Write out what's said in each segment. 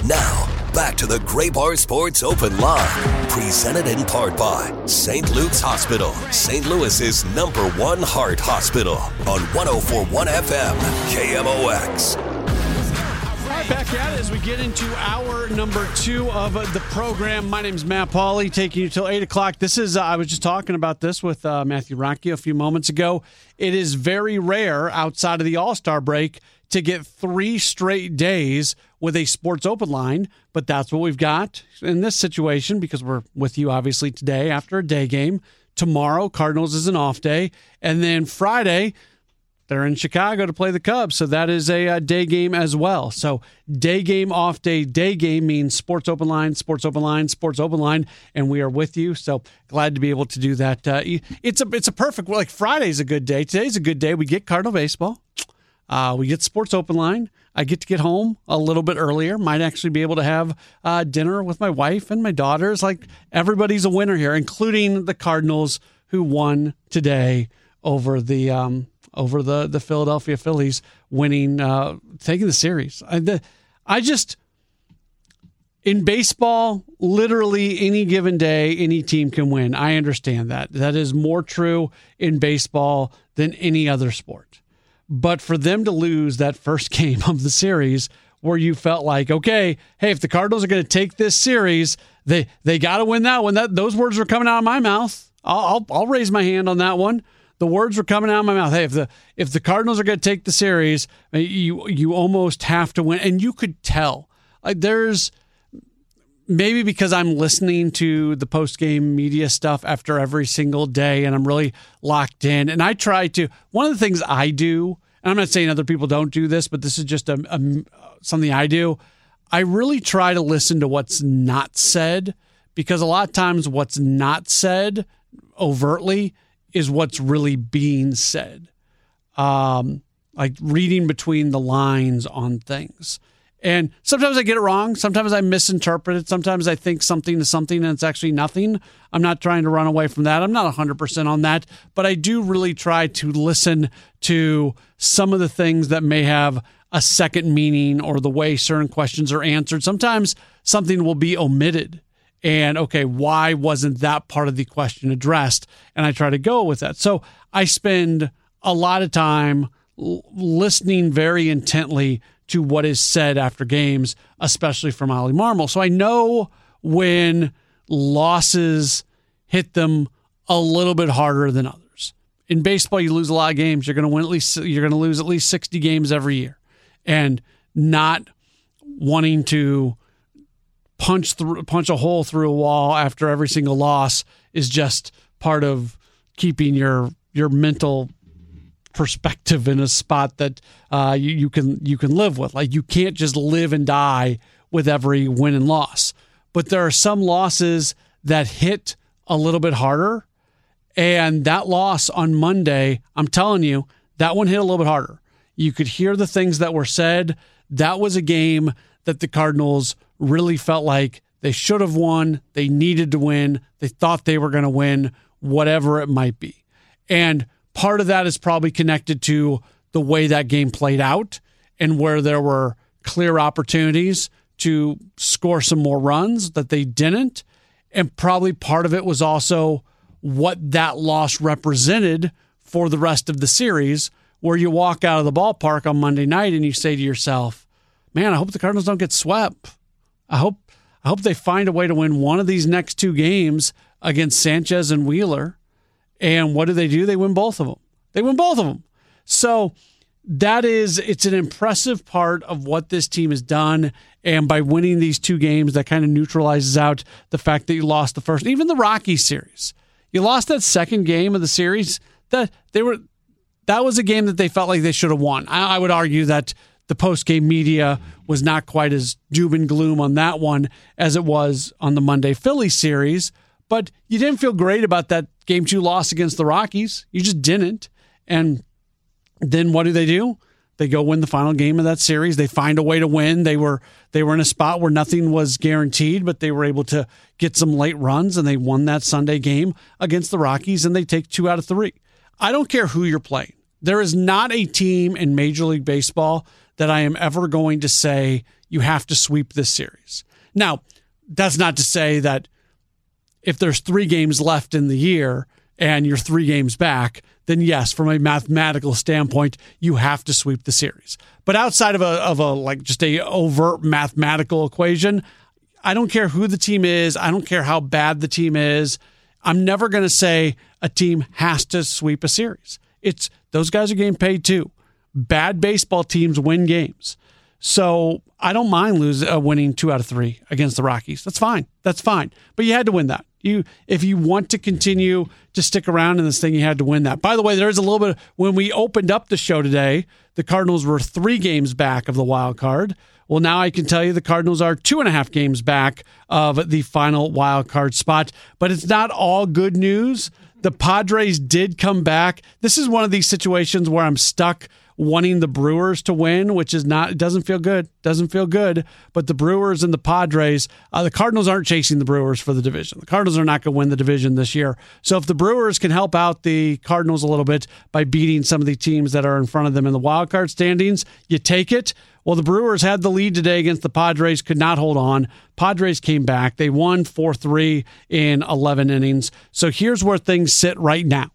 Now, back to the Gray Bar Sports Open Line, presented in part by St. Luke's Hospital, St. Louis's #1 heart hospital on 104.1 FM, KMOX. Back at it as we get into hour number 2 of the program. My name is Matt Pauley, taking you till 8 o'clock. This is, I was just talking about this with Matthew Rocky a few moments ago. It is very rare outside of the All-Star break to get 3 straight days with a sports open line, but that's what we've got in this situation because we're with you obviously today after a day game. Tomorrow, Cardinals is an off day, and then Friday, they're in Chicago to play the Cubs, so that is a day game as well. So day game, off day, day game means sports open line, sports open line, sports open line, and we are with you. So glad to be able to do that. It's a perfect, like Friday's a good day. Today's a good day. We get Cardinal baseball. We get sports open line. I get to get home a little bit earlier. Might actually be able to have dinner with my wife and my daughters. Like everybody's a winner here, including the Cardinals who won today over the Philadelphia Phillies, winning, taking the series. In baseball, literally any given day, any team can win. I understand that. That is more true in baseball than any other sport. But for them to lose that first game of the series where you felt like, okay, hey, if the Cardinals are going to take this series, they got to win that one. Those words were coming out of my mouth. I'll raise my hand on that one. The words were coming out of my mouth. Hey, if the Cardinals are going to take the series, you almost have to win. And you could tell. There's maybe because I'm listening to the post-game media stuff after every single day and I'm really locked in. And I try to, one of the things I do, and I'm not saying other people don't do this, but this is just something I do. I really try to listen to what's not said because a lot of times what's not said overtly is what's really being said. Like reading between the lines on things. And sometimes I get it wrong. Sometimes I misinterpret it. Sometimes I think something is something and it's actually nothing. I'm not trying to run away from that. I'm not 100% on that. But I do really try to listen to some of the things that may have a second meaning or the way certain questions are answered. Sometimes something will be omitted. And, okay, why wasn't that part of the question addressed? And I try to go with that. So I spend a lot of time listening very intently to what is said after games, especially from Ollie Marmol. So I know when losses hit them a little bit harder than others. In baseball, you lose a lot of games. You're going to lose at least 60 games every year. And not wanting to punch a hole through a wall after every single loss is just part of keeping your mental perspective in a spot that you can live with. Like you can't just live and die with every win and loss. But there are some losses that hit a little bit harder. And that loss on Monday, I'm telling you, that one hit a little bit harder. You could hear the things that were said. That was a game that the Cardinals really felt like they should have won. They needed to win. They thought they were going to win, whatever it might be. And part of that is probably connected to the way that game played out and where there were clear opportunities to score some more runs that they didn't. And probably part of it was also what that loss represented for the rest of the series, where you walk out of the ballpark on Monday night and you say to yourself, man, I hope the Cardinals don't get swept. I hope they find a way to win one of these next 2 games against Sanchez and Wheeler. And what do? They win both of them. So it's an impressive part of what this team has done. And by winning these 2 games, that kind of neutralizes out the fact that you lost the first, even the Rockies series. You lost that second game of the series. That was a game that they felt like they should have won. I would argue that the post-game media was not quite as doom and gloom on that one as it was on the Monday Philly series. But you didn't feel great about that Game 2 loss against the Rockies. You just didn't. And then what do? They go win the final game of that series. They find a way to win. They were in a spot where nothing was guaranteed, but they were able to get some late runs, and they won that Sunday game against the Rockies, and they take 2 out of 3. I don't care who you're playing. There is not a team in Major League Baseball that I am ever going to say you have to sweep this series. Now, that's not to say that if there's 3 games left in the year and you're 3 games back, then yes, from a mathematical standpoint, you have to sweep the series. But outside of a like just a overt mathematical equation, I don't care who the team is. I don't care how bad the team is. I'm never going to say a team has to sweep a series. It's those guys are getting paid too. Bad baseball teams win games. So I don't mind winning 2 out of 3 against the Rockies. That's fine. That's fine. But you had to win that. If you want to continue to stick around in this thing, you had to win that. By the way, there's a little bit when we opened up the show today, the Cardinals were 3 games back of the wild card. Well, now I can tell you the Cardinals are 2.5 games back of the final wild card spot. But it's not all good news. The Padres did come back. This is one of these situations where I'm stuck wanting the Brewers to win, which is not, it doesn't feel good. Doesn't feel good. But the Brewers and the Padres, the Cardinals aren't chasing the Brewers for the division. The Cardinals are not going to win the division this year. So if the Brewers can help out the Cardinals a little bit by beating some of the teams that are in front of them in the wild card standings, you take it. Well, the Brewers had the lead today against the Padres, could not hold on. Padres came back. They won 4-3 in 11 innings. So here's where things sit right now.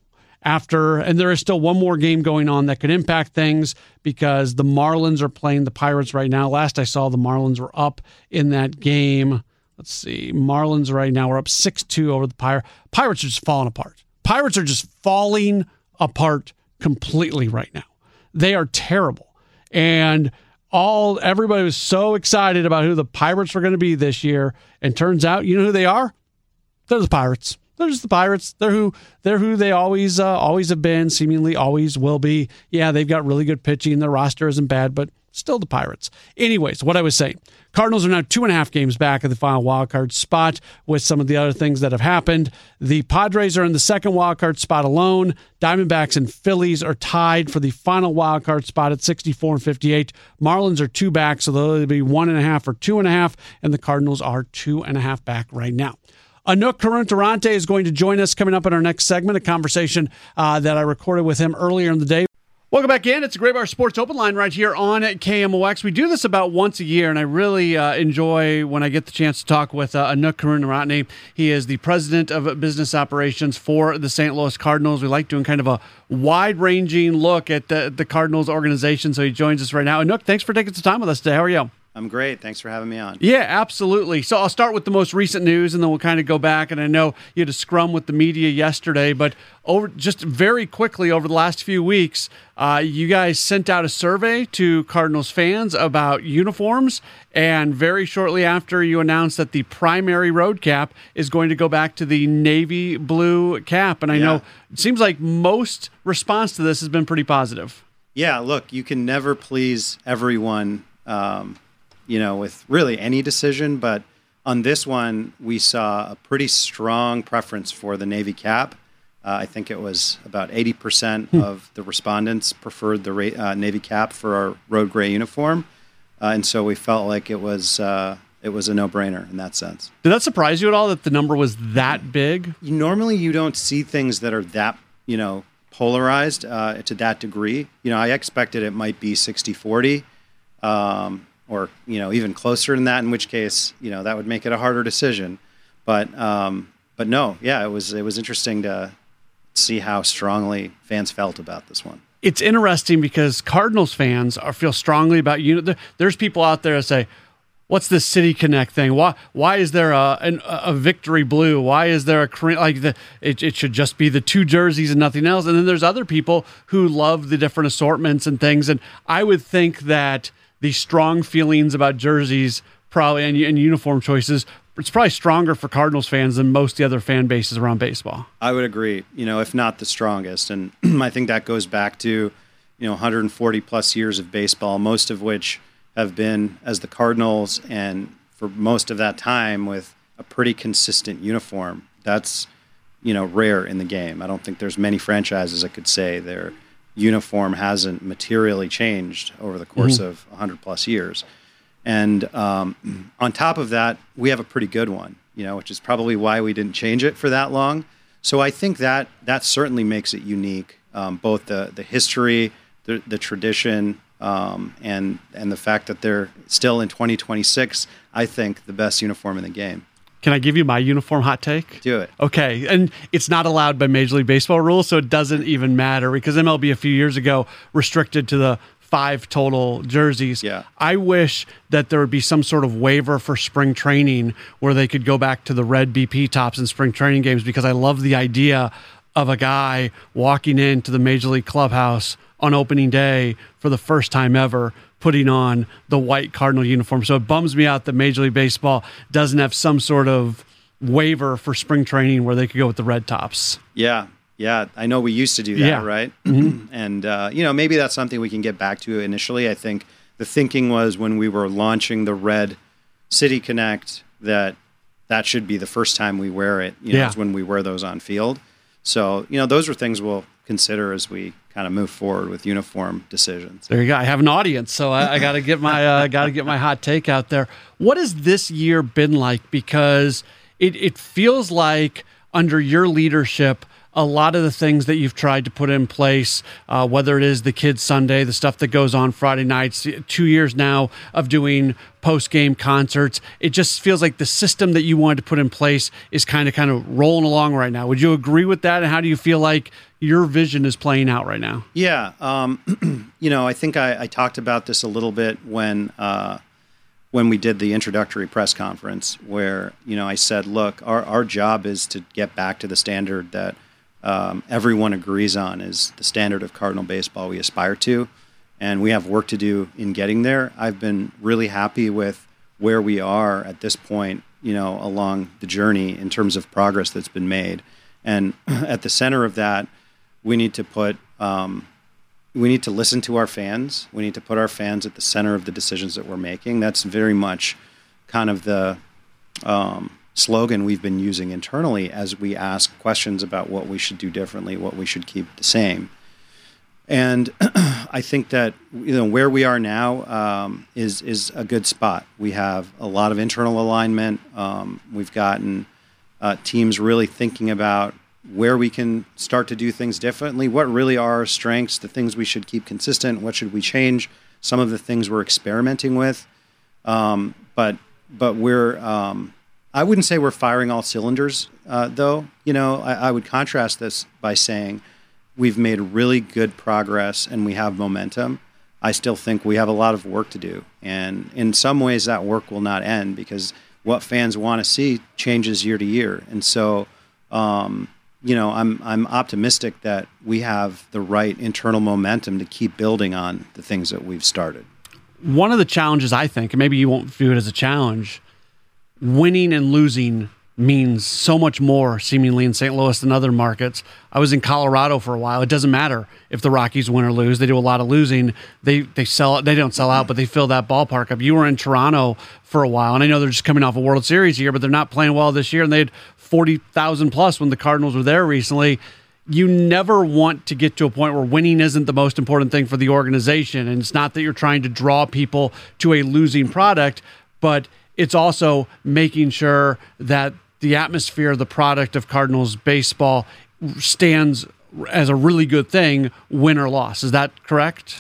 And there is still one more game going on that could impact things because the Marlins are playing the Pirates right now. Last I saw, the Marlins were up in that game. Let's see. Marlins right now are up 6-2 over the Pirates. Pirates are just falling apart. Pirates are just falling apart completely right now. They are terrible. And everybody was so excited about who the Pirates were going to be this year. And turns out, you know who they are? They're the Pirates. They're just the Pirates. They're who they always have been, seemingly always will be. Yeah, they've got really good pitching. Their roster isn't bad, but still the Pirates. Anyways, what I was saying, Cardinals are now 2.5 games back at the final wildcard spot with some of the other things that have happened. The Padres are in the second wildcard spot alone. Diamondbacks and Phillies are tied for the final wildcard spot at 64 and 58. Marlins are 2 back, so they'll be 1.5 or 2.5, and the Cardinals are 2.5 back right now. Anouk Kurun-Durante is going to join us coming up in our next segment, a conversation that I recorded with him earlier in the day. Welcome back in. It's a Graybar Sports Open Line right here on KMOX. We do this about once a year, and I really enjoy when I get the chance to talk with Anouk Kurun-Durante. He is the president of business operations for the St. Louis Cardinals. We like doing kind of a wide-ranging look at the Cardinals organization, so he joins us right now. Anouk, thanks for taking some time with us today. How are you? I'm great. Thanks for having me on. Yeah, absolutely. So I'll start with the most recent news, and then we'll kind of go back. And I know you had a scrum with the media yesterday, but just very quickly over the last few weeks, you guys sent out a survey to Cardinals fans about uniforms, and very shortly after you announced that the primary road cap is going to go back to the navy blue cap. And I know it seems like most response to this has been pretty positive. Yeah, look, you can never please everyone. With really any decision, but on this one, we saw a pretty strong preference for the navy cap. I think it was about 80% of the respondents preferred the navy cap for our road gray uniform, and so we felt like it was a no-brainer in that sense. Did that surprise you at all that the number was that big? Normally, you don't see things that are that polarized to that degree. I expected it might be 60-40. Or even closer than that, in which case that would make it a harder decision. But no, yeah, it was interesting to see how strongly fans felt about this one. It's interesting because Cardinals fans feel strongly about There's people out there that say, "What's this City Connect thing? Why is there a victory blue? Why is there it should just be the 2 jerseys and nothing else?" And then there's other people who love the different assortments and things. And I would think that the strong feelings about jerseys probably and uniform choices, it's probably stronger for Cardinals fans than most of the other fan bases around baseball. I would agree, if not the strongest. And I think that goes back to, 140 plus years of baseball, most of which have been as the Cardinals, and for most of that time with a pretty consistent uniform. That's, rare in the game. I don't think there's many franchises that could say their uniform hasn't materially changed over the course of 100 plus years. And on top of that, we have a pretty good one, which is probably why we didn't change it for that long. So I think that certainly makes it unique, both the history, the tradition, and the fact that they're still in 2026, I think the best uniform in the game. Can I give you my uniform hot take? Do it. Okay. And it's not allowed by Major League Baseball rules, so it doesn't even matter because MLB a few years ago restricted to the 5 total jerseys. Yeah. I wish that there would be some sort of waiver for spring training where they could go back to the red BP tops in spring training games because I love the idea of a guy walking into the Major League clubhouse on opening day for the first time ever putting on the white Cardinal uniform. So it bums me out that Major League Baseball doesn't have some sort of waiver for spring training where they could go with the red tops. Yeah. I know we used to do that, right? Mm-hmm. And, maybe that's something we can get back to initially. I think the thinking was when we were launching the red City Connect that should be the first time we wear it, is when we wear those on field. So, those are things we'll consider as we kind of move forward with uniform decisions. There you go. I have an audience, so I got to get my my hot take out there. What has this year been like? Because it feels like under your leadership, a lot of the things that you've tried to put in place, whether it is the Kids Sunday, the stuff that goes on Friday nights, 2 years now of doing post-game concerts, it just feels like the system that you wanted to put in place is kind of rolling along right now. Would you agree with that? And how do you feel like your vision is playing out right now? Yeah. I think I talked about this a little bit when we did the introductory press conference where, I said, look, our job is to get back to the standard that everyone agrees on is the standard of Cardinal baseball we aspire to, and we have work to do in getting there. I've been really happy with where we are at this point, along the journey in terms of progress that's been made. And at the center of that, we need to listen to our fans. We need to put our fans at the center of the decisions that we're making. That's very much kind of the slogan we've been using internally as we ask questions about what we should do differently, what we should keep the same. And I think that where we are now is a good spot. We have a lot of internal alignment. We've gotten teams really thinking about where we can start to do things differently, what really are our strengths, the things we should keep consistent, what should we change, some of the things we're experimenting with. But we're I wouldn't say we're firing all cylinders, though. I would contrast this by saying we've made really good progress and we have momentum. I still think we have a lot of work to do. And in some ways, that work will not end because what fans want to see changes year to year. And so, I'm optimistic that we have the right internal momentum to keep building on the things that we've started. One of the challenges, I think, and maybe you won't view it as a challenge, winning and losing means so much more seemingly in St. Louis than other markets. I was in Colorado for a while. It doesn't matter if the Rockies win or lose. They do a lot of losing. They don't sell out, but they fill that ballpark up. You were in Toronto for a while, and I know they're just coming off a World Series here, but they're not playing well this year, and they had 40,000 plus when the Cardinals were there recently. You never want to get to a point where winning isn't the most important thing for the organization, and it's not that you're trying to draw people to a losing product, but it's also making sure that the atmosphere of the product of Cardinals baseball stands as a really good thing, win or loss. Is that correct?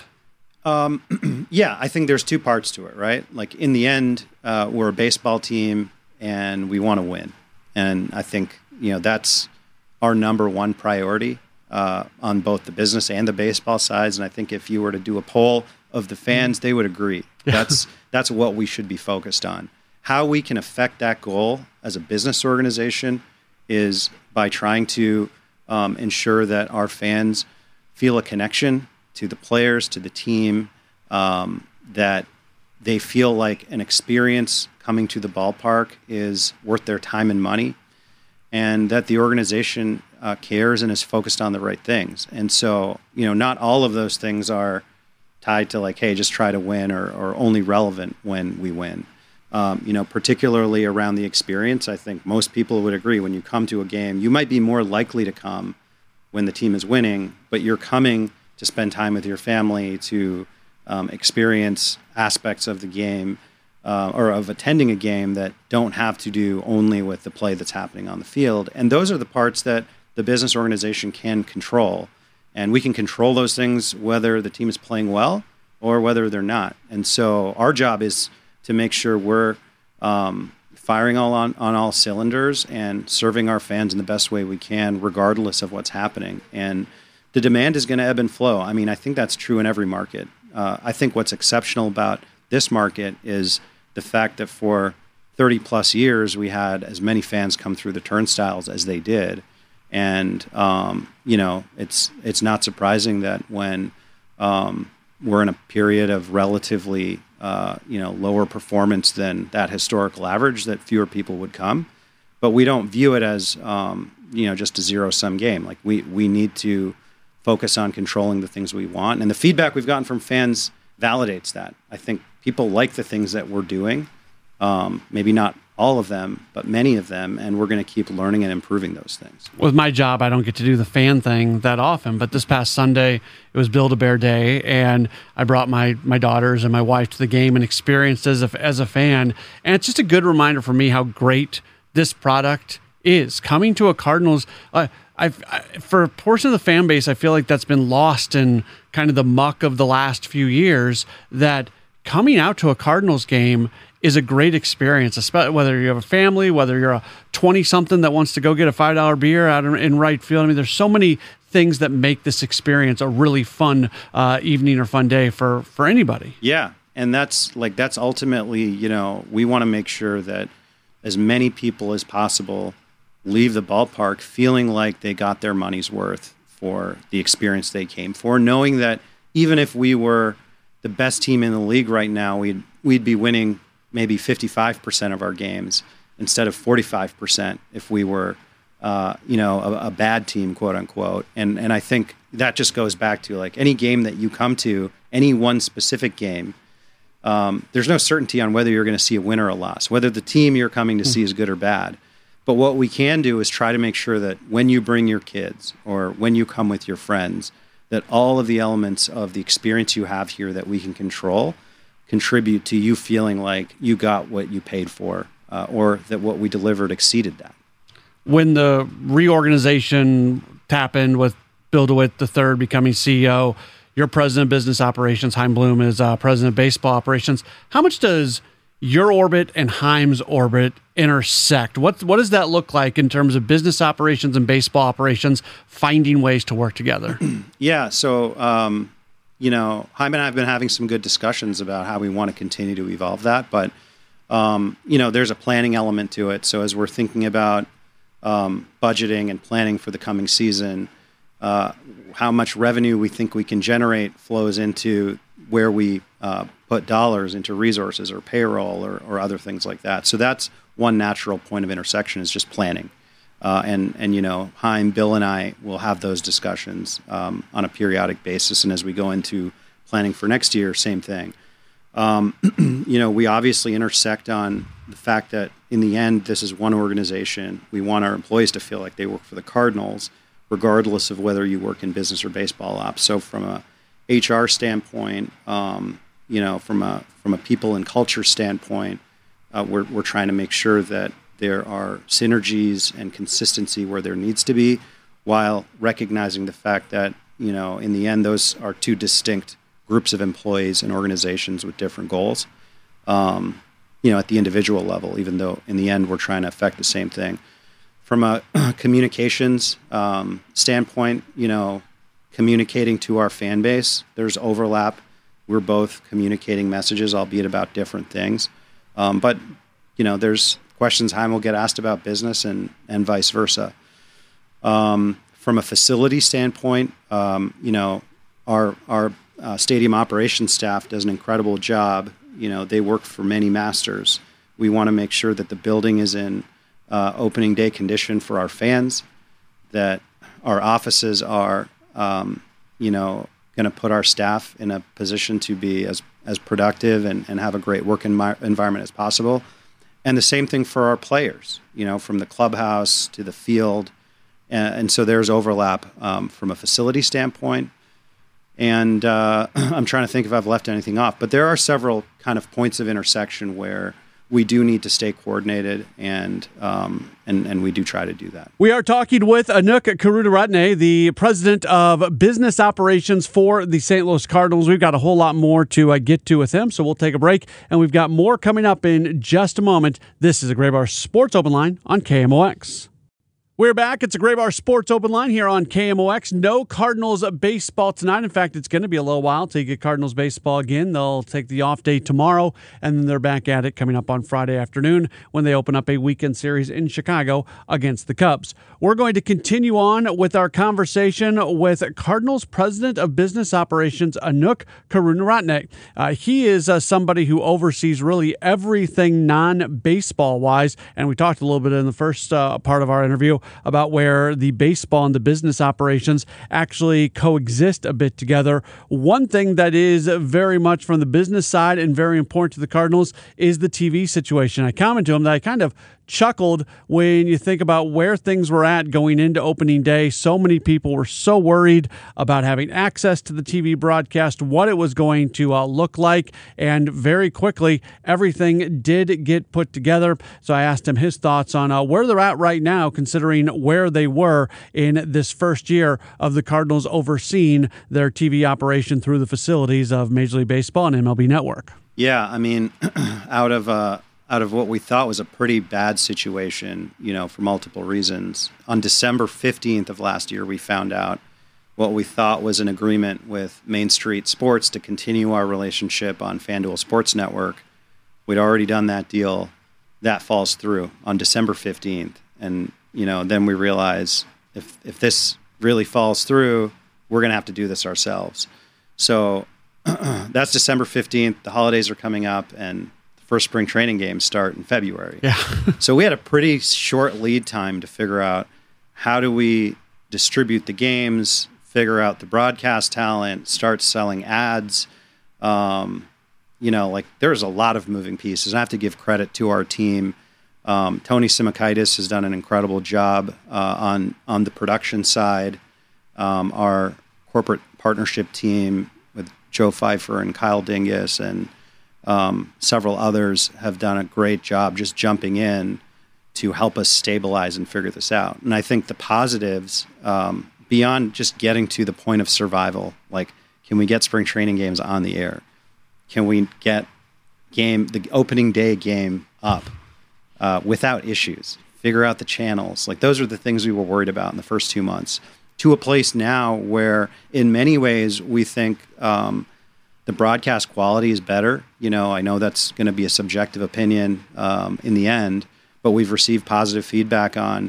Yeah, I think there's two parts to it, right? Like in the end, we're a baseball team and we want to win. And I think, that's our number one priority on both the business and the baseball sides. And I think if you were to do a poll of the fans, they would agree. That's what we should be focused on. How we can affect that goal as a business organization is by trying to ensure that our fans feel a connection to the players, to the team, that they feel like an experience coming to the ballpark is worth their time and money, and that the organization cares and is focused on the right things. And so, not all of those things are tied to like, hey, just try to win or only relevant when we win. Particularly around the experience, I think most people would agree when you come to a game, you might be more likely to come when the team is winning, but you're coming to spend time with your family, to experience aspects of the game or of attending a game that don't have to do only with the play that's happening on the field. And those are the parts that the business organization can control. And we can control those things whether the team is playing well or whether they're not. And so our job is to make sure we're firing on all cylinders and serving our fans in the best way we can, regardless of what's happening. And the demand is going to ebb and flow. I mean, I think that's true in every market. I think what's exceptional about this market is the fact that for 30 plus years, we had as many fans come through the turnstiles as they did. And, it's not surprising that when we're in a period of relatively, lower performance than that historical average, that fewer people would come. But we don't view it as, just a zero-sum game. Like we need to focus on controlling the things we want. And the feedback we've gotten from fans validates that. I think people like the things that we're doing. Maybe not all of them, but many of them, and we're going to keep learning and improving those things. With my job, I don't get to do the fan thing that often, but this past Sunday, it was Build-A-Bear Day, and I brought my daughters and my wife to the game and experienced as a fan, and it's just a good reminder for me how great this product is. Coming to a Cardinals, for a portion of the fan base, I feel like that's been lost in kind of the muck of the last few years, that coming out to a Cardinals game is a great experience, especially whether you have a family, whether you're a 20-something that wants to go get a $5 beer out in right field. I mean, there's so many things that make this experience a really fun evening or fun day for anybody. Yeah, and that's ultimately, we want to make sure that as many people as possible leave the ballpark feeling like they got their money's worth for the experience they came for, knowing that even if we were the best team in the league right now, we'd be winning maybe 55% of our games instead of 45% if we were, a bad team, quote unquote. And I think that just goes back to like any game that you come to, any one specific game, there's no certainty on whether you're going to see a win or a loss, whether the team you're coming to see is good or bad. But what we can do is try to make sure that when you bring your kids or when you come with your friends, that all of the elements of the experience you have here that we can control contribute to you feeling like you got what you paid for, or that what we delivered exceeded that. When the reorganization happened with Bill DeWitt III becoming CEO, you're president of business operations, Chaim Bloom is president of baseball operations. How much does your orbit and Chaim's orbit intersect? What does that look like in terms of business operations and baseball operations finding ways to work together? Yeah, so Chaim and I have been having some good discussions about how we want to continue to evolve that, but there's a planning element to it. So as we're thinking about budgeting and planning for the coming season, how much revenue we think we can generate flows into where we put dollars into resources or payroll or other things like that. So that's one natural point of intersection, is just planning. And Chaim, Bill, and I will have those discussions on a periodic basis. And as we go into planning for next year, same thing. We obviously intersect on the fact that in the end, this is one organization. We want our employees to feel like they work for the Cardinals, regardless of whether you work in business or baseball ops. So from a HR standpoint, from a people and culture standpoint, we're trying to make sure that there are synergies and consistency where there needs to be, while recognizing the fact that, in the end, those are two distinct groups of employees and organizations with different goals, at the individual level, even though in the end we're trying to affect the same thing. From a communications standpoint, communicating to our fan base, there's overlap. We're both communicating messages, albeit about different things. But there's questions Chaim will get asked about business and vice versa. From a facility standpoint, our stadium operations staff does an incredible job. They work for many masters. We want to make sure that the building is in opening day condition for our fans, that our offices are, going to put our staff in a position to be as productive and have a great work environment as possible. And the same thing for our players, from the clubhouse to the field. And so there's overlap from a facility standpoint. And I'm trying to think if I've left anything off. But there are several kind of points of intersection where we do need to stay coordinated, and we do try to do that. We are talking with Anuk Karunaratne, the president of business operations for the St. Louis Cardinals. We've got a whole lot more to get to with him, so we'll take a break, and we've got more coming up in just a moment. This is a Gray Bar Sports Open Line on KMOX. We're back. It's a Gray Bar Sports Open Line here on KMOX. No Cardinals baseball tonight. In fact, it's going to be a little while till you get Cardinals baseball again. They'll take the off day tomorrow, and then they're back at it coming up on Friday afternoon when they open up a weekend series in Chicago against the Cubs. We're going to continue on with our conversation with Cardinals President of Business Operations, Anuk Karunaratne. He is somebody who oversees really everything non-baseball-wise, and we talked a little bit in the first part of our interview about where the baseball and the business operations actually coexist a bit together. One thing that is very much from the business side and very important to the Cardinals is the TV situation. I commented to him that I kind of chuckled when you think about where things were at going into opening day. So many people were so worried about having access to the TV broadcast, what it was going to look like, and very quickly everything did get put together. So I asked him his thoughts on where they're at right now, considering where they were in this first year of the Cardinals overseeing their TV operation through the facilities of Major League Baseball and MLB Network. Yeah, I mean, out of what we thought was a pretty bad situation, for multiple reasons. On December 15th of last year, we found out what we thought was an agreement with Main Street Sports to continue our relationship on FanDuel Sports Network. We'd already done that deal. That falls through on December 15th. And, then we realize if this really falls through, we're going to have to do this ourselves. So that's December 15th. The holidays are coming up, and first spring training games start in February. Yeah. So we had a pretty short lead time to figure out how do we distribute the games, figure out the broadcast talent, start selling ads. There's a lot of moving pieces. I have to give credit to our team. Tony Simakaitis has done an incredible job on the production side. Our corporate partnership team with Joe Pfeiffer and Kyle Dingus and several others have done a great job just jumping in to help us stabilize and figure this out. And I think the positives, beyond just getting to the point of survival, like, can we get spring training games on the air? Can we get the opening day game up without issues? Figure out the channels. Like, those are the things we were worried about in the first 2 months. To a place now where, in many ways, we think the broadcast quality is better. I know that's going to be a subjective opinion in the end, but we've received positive feedback on,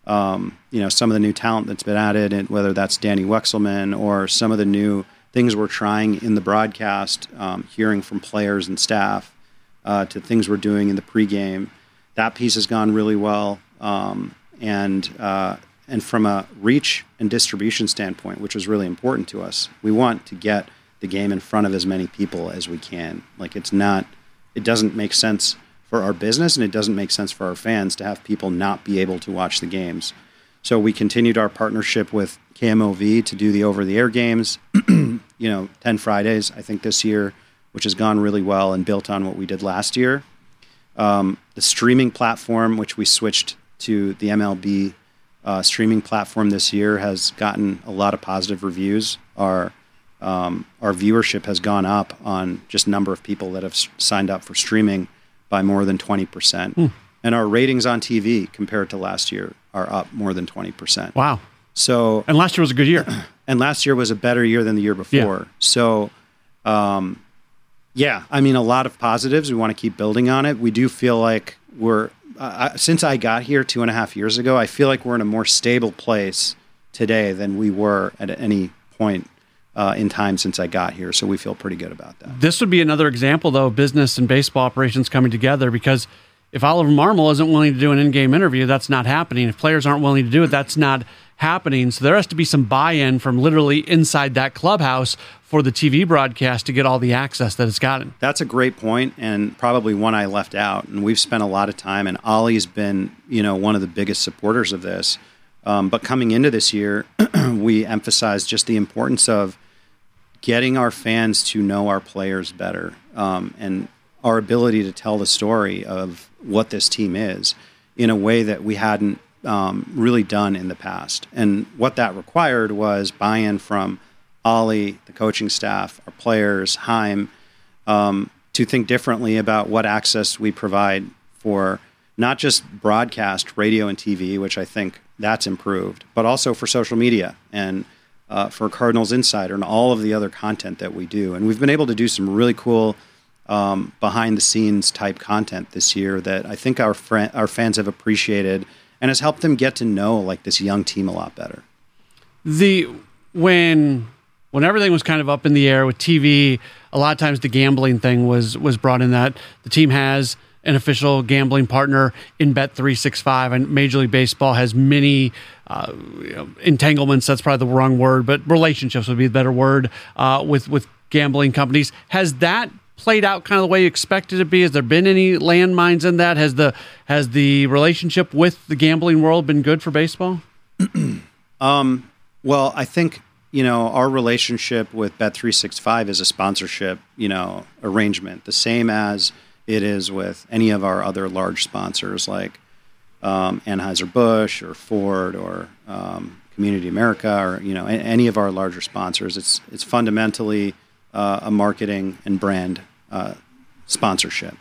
some of the new talent that's been added, and whether that's Danny Wexelman or some of the new things we're trying in the broadcast, hearing from players and staff, to things we're doing in the pregame. That piece has gone really well. And from a reach and distribution standpoint, which is really important to us, we want to get the game in front of as many people as we can. Like, it doesn't make sense for our business, and it doesn't make sense for our fans to have people not be able to watch the games. So we continued our partnership with KMOV to do the over-the-air games, 10 Fridays, I think, this year, which has gone really well and built on what we did last year. The streaming platform, which we switched to the MLB streaming platform this year, has gotten a lot of positive reviews. Our viewership has gone up on just number of people that have signed up for streaming by more than 20%. And our ratings on TV compared to last year are up more than 20%. Wow. So, and last year was a good year. And last year was a better year than the year before. Yeah. So, a lot of positives. We want to keep building on it. We do feel like since I got here 2.5 years ago, I feel like we're in a more stable place today than we were at any point in time since I got here. So we feel pretty good about that. This would be another example, though, of business and baseball operations coming together, because if Oliver Marmol isn't willing to do an in-game interview, that's not happening. If players aren't willing to do it, that's not happening. So there has to be some buy-in from literally inside that clubhouse for the TV broadcast to get all the access that it's gotten. That's a great point, and probably one I left out. And we've spent a lot of time, and Ollie's been, one of the biggest supporters of this. But coming into this year, we emphasized just the importance of getting our fans to know our players better. And our ability to tell the story of what this team is in a way that we hadn't really done in the past. And what that required was buy-in from Ollie, the coaching staff, our players, Chaim, to think differently about what access we provide for not just broadcast, radio and TV, which I think that's improved, but also for social media and for Cardinals Insider and all of the other content that we do. And we've been able to do some really cool behind-the-scenes type content this year that I think our fans have appreciated and has helped them get to know like this young team a lot better. When everything was kind of up in the air with TV, a lot of times the gambling thing was brought in. That the team has an official gambling partner in Bet365, and Major League Baseball has many entanglements. That's probably the wrong word, but relationships would be the better word with gambling companies. Has that played out kind of the way you expected it to be? Has there been any landmines in that? Has the relationship with the gambling world been good for baseball? Well, I think, our relationship with Bet365 is a sponsorship, arrangement, the same as it is with any of our other large sponsors like Anheuser-Busch or Ford or Community America or, any of our larger sponsors. It's fundamentally a marketing and brand sponsorship.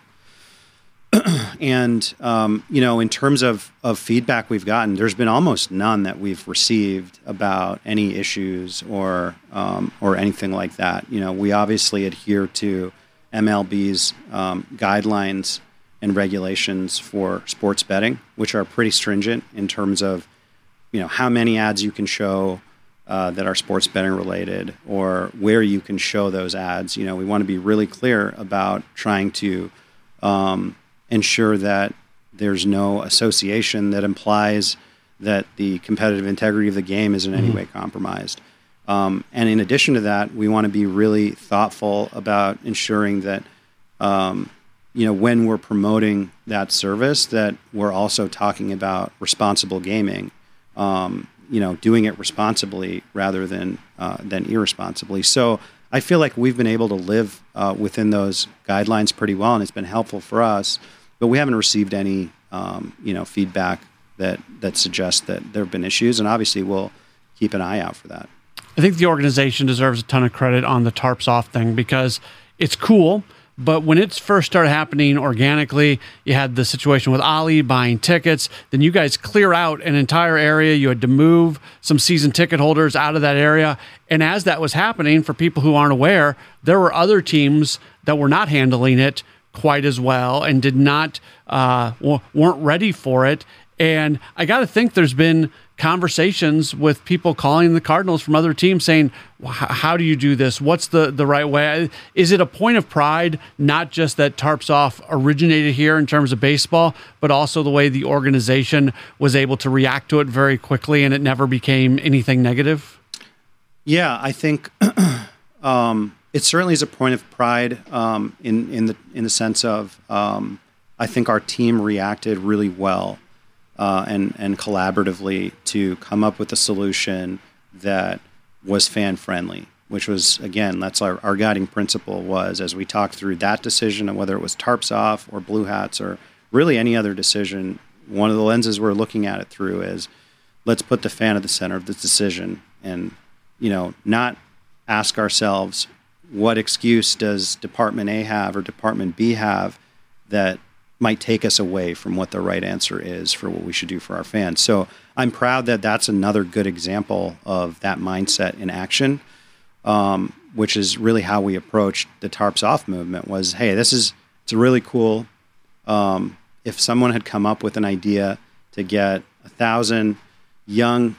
And, in terms of feedback we've gotten, there's been almost none that we've received about any issues or anything like that. We obviously adhere to MLB's guidelines and regulations for sports betting, which are pretty stringent in terms of, how many ads you can show that are sports betting related or where you can show those ads. We want to be really clear about trying to ensure that there's no association that implies that the competitive integrity of the game is in any way compromised. And in addition to that, we want to be really thoughtful about ensuring that, when we're promoting that service, that we're also talking about responsible gaming, doing it responsibly rather than irresponsibly. So I feel like we've been able to live within those guidelines pretty well, and it's been helpful for us. But we haven't received any, feedback that suggests that there have been issues, and obviously we'll keep an eye out for that. I think the organization deserves a ton of credit on the tarps off thing because it's cool. But when it first started happening organically, you had the situation with Ollie buying tickets. Then you guys clear out an entire area. You had to move some season ticket holders out of that area. And as that was happening, for people who aren't aware, there were other teams that were not handling it quite as well and did not weren't ready for it. And I got to think there's been conversations with people calling the Cardinals from other teams saying, how do you do this? What's the right way? Is it a point of pride, not just that Tarps Off originated here in terms of baseball, but also the way the organization was able to react to it very quickly and it never became anything negative? Yeah, I think it certainly is a point of pride in the sense of I think our team reacted really well and collaboratively to come up with a solution that was fan-friendly, which was, again, that's our guiding principle was as we talked through that decision and whether it was Tarps Off or Blue Hats or really any other decision, one of the lenses we're looking at it through is let's put the fan at the center of the decision and, not ask ourselves what excuse does Department A have or Department B have that might take us away from what the right answer is for what we should do for our fans. So I'm proud that that's another good example of that mindset in action, which is really how we approached the Tarps Off movement was, hey, it's really cool. If someone had come up with an idea to get 1,000 young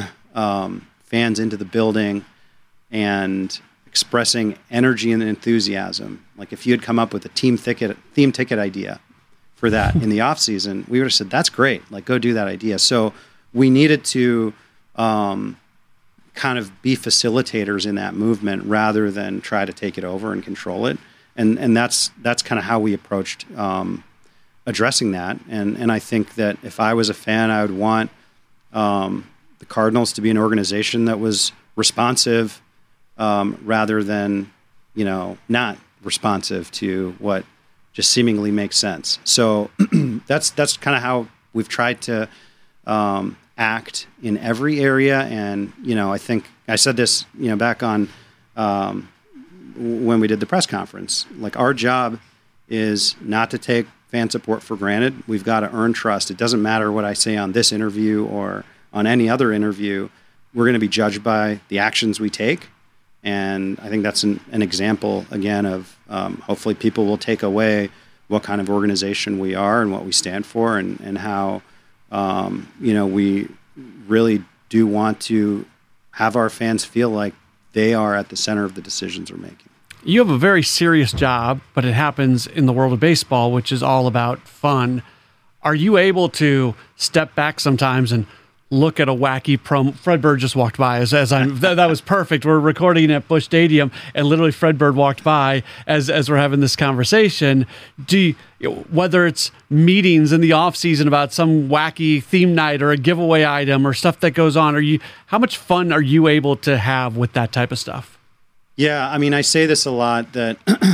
fans into the building and expressing energy and enthusiasm, like if you had come up with a theme ticket idea for that in the off season, we would have said, that's great. Like, go do that idea. So we needed to kind of be facilitators in that movement rather than try to take it over and control it. And that's kind of how we approached addressing that. And I think that if I was a fan, I would want the Cardinals to be an organization that was responsive rather than, not responsive to what just seemingly makes sense. So that's kind of how we've tried to act in every area. And, I think I said this, back on when we did the press conference, like our job is not to take fan support for granted. We've got to earn trust. It doesn't matter what I say on this interview or on any other interview. We're going to be judged by the actions we take. And I think that's an example, again, of hopefully people will take away what kind of organization we are and what we stand for, and how, we really do want to have our fans feel like they are at the center of the decisions we're making. You have a very serious job, but it happens in the world of baseball, which is all about fun. Are you able to step back sometimes and look at a wacky promo? Fred Bird just walked by that was perfect. We're recording at Busch Stadium, and literally Fred Bird walked by as we're having this conversation. Whether it's meetings in the off season about some wacky theme night or a giveaway item or stuff that goes on, how much fun are you able to have with that type of stuff? Yeah, I mean, I say this a lot that,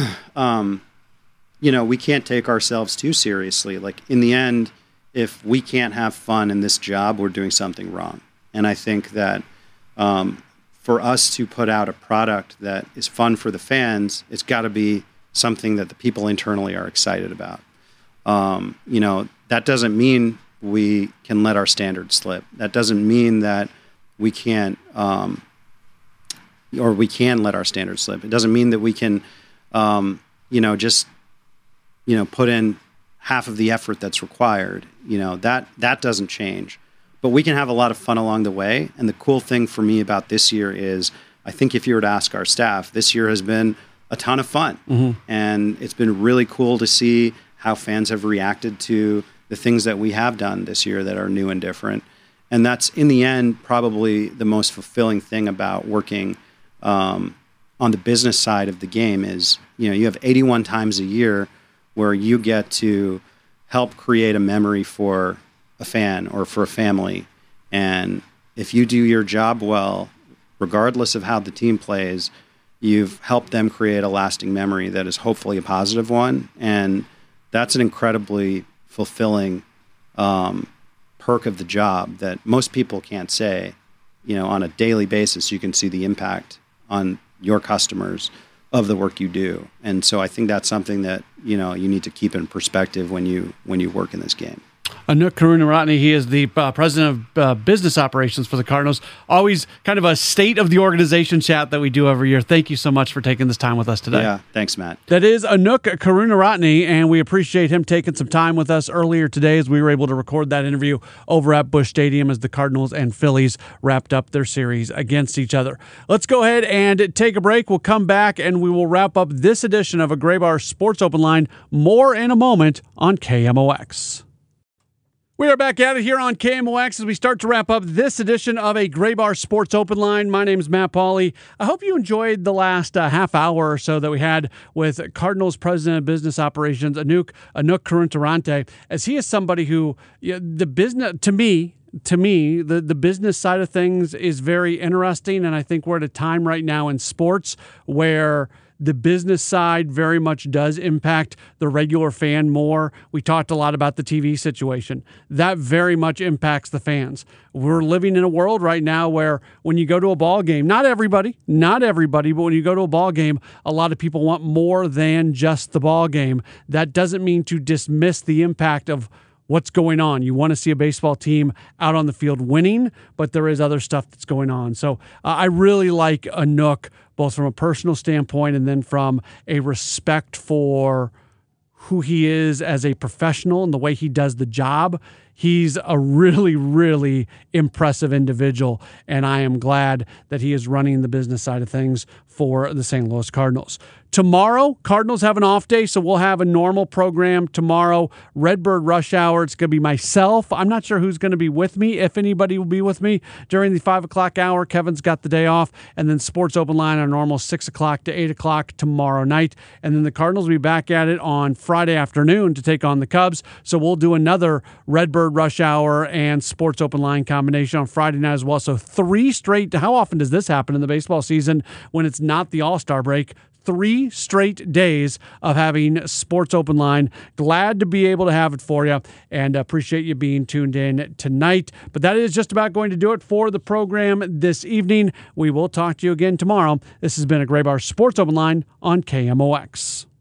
we can't take ourselves too seriously. Like, in the end, if we can't have fun in this job, we're doing something wrong. And I think that for us to put out a product that is fun for the fans, it's got to be something that the people internally are excited about. That doesn't mean we can let our standards slip. That doesn't mean that we can't, or we can let our standards slip. It doesn't mean that we can, put in half of the effort that's required. That doesn't change. But we can have a lot of fun along the way. And the cool thing for me about this year is, I think if you were to ask our staff, this year has been a ton of fun. Mm-hmm. And it's been really cool to see how fans have reacted to the things that we have done this year that are new and different. And that's, in the end, probably the most fulfilling thing about working on the business side of the game is, you have 81 times a year where you get to help create a memory for a fan or for a family. And if you do your job well, regardless of how the team plays, you've helped them create a lasting memory that is hopefully a positive one. And that's an incredibly fulfilling perk of the job that most people can't say. On a daily basis, you can see the impact on your customers of the work you do. And so I think that's something that, you need to keep in perspective when you work in this game. Anouk Karunaratne, he is the president of business operations for the Cardinals. Always kind of a state of the organization chat that we do every year. Thank you so much for taking this time with us today. Yeah, thanks, Matt. That is Anouk Karunaratne, and we appreciate him taking some time with us earlier today as we were able to record that interview over at Busch Stadium as the Cardinals and Phillies wrapped up their series against each other. Let's go ahead and take a break. We'll come back and we will wrap up this edition of a Graybar Sports Open Line. More in a moment on KMOX. We are back at it here on KMOX as we start to wrap up this edition of a Graybar Sports Open Line. My name is Matt Pauley. I hope you enjoyed the last half hour or so that we had with Cardinals President of Business Operations, Anouk Karunaratne, as he is somebody who, the business, to me, the business side of things is very interesting, and I think we're at a time right now in sports where the business side very much does impact the regular fan more. We talked a lot about the TV situation. That very much impacts the fans. We're living in a world right now where when you go to a ball game, not everybody, but when you go to a ball game, a lot of people want more than just the ball game. That doesn't mean to dismiss the impact of what's going on. You want to see a baseball team out on the field winning, but there is other stuff that's going on. So I really like Anouk, both from a personal standpoint and then from a respect for who he is as a professional and the way he does the job. He's a really, really impressive individual, and I am glad that he is running the business side of things for the St. Louis Cardinals. Tomorrow, Cardinals have an off day, so we'll have a normal program tomorrow. Redbird Rush Hour, it's going to be myself. I'm not sure who's going to be with me, if anybody will be with me during the 5 o'clock hour. Kevin's got the day off. And then Sports Open Line on normal 6 o'clock to 8 o'clock tomorrow night. And then the Cardinals will be back at it on Friday afternoon to take on the Cubs. So we'll do another Redbird Rush Hour and Sports Open Line combination on Friday night as well. So 3 straight. How often does this happen in the baseball season when it's not the All-Star break? 3 straight days of having Sports Open Line. Glad to be able to have it for you, and appreciate you being tuned in tonight. But that is just about going to do it for the program this evening. We will talk to you again tomorrow. This has been a Graybar Sports Open Line on KMOX.